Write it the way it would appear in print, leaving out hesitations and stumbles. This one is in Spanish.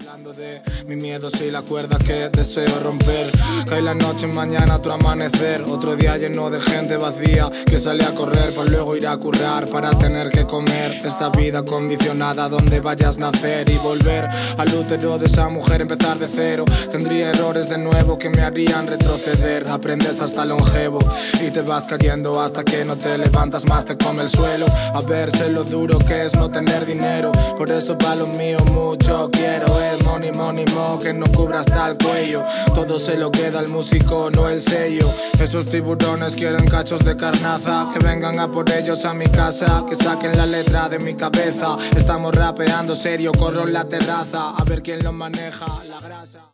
Hablando de mi miedo, soy la cuerda que deseo romper. Cae la noche, mañana otro amanecer. Otro día lleno de gente vacía que sale a correr para luego ir a currar, para tener que comer. Esta vida condicionada donde vayas a nacer y volver al útero de esa mujer, empezar de cero. Tendría errores de nuevo que me harían retroceder. Aprendes hasta longevo y te vas cayendo hasta que no te levantas más, te come el suelo. A ver, sé lo duro que es no tener dinero. Por eso pa' lo mío mucho quiero. Money, money, mo, que no cubra hasta el cuello. Todo se lo queda al músico, no el sello. Esos tiburones quieren cachos de carnaza, que vengan a por ellos a mi casa, que saquen la letra de mi cabeza. Estamos rapeando serio, corro en la terraza, a ver quién lo maneja, la grasa.